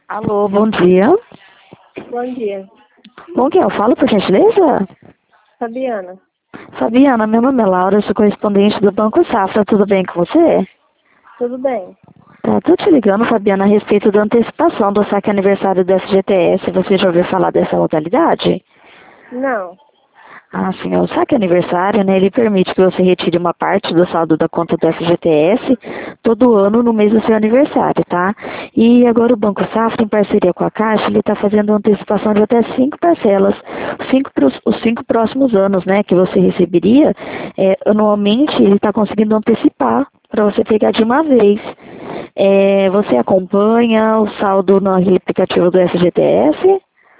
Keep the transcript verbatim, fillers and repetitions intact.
Alô, bom dia. Bom dia. Com quem eu falo, por gentileza? Fabiana. Fabiana, meu nome é Laura, eu sou correspondente do Banco Safra, tudo bem com você? Tudo bem? Tá, tô te ligando, Fabiana, a respeito da antecipação do saque aniversário do F G T S. Você já ouviu falar dessa modalidade? Não. Ah, sim, o saque aniversário, né, ele permite que você retire uma parte do saldo da conta do F G T S todo ano no mês do seu aniversário, tá? E agora o Banco Safra, em parceria com a Caixa, ele está fazendo uma antecipação de até cinco parcelas, cinco pros, os cinco próximos anos, né, que você receberia, é, anualmente ele está conseguindo antecipar para você pegar de uma vez. É, você acompanha o saldo no aplicativo do F G T S?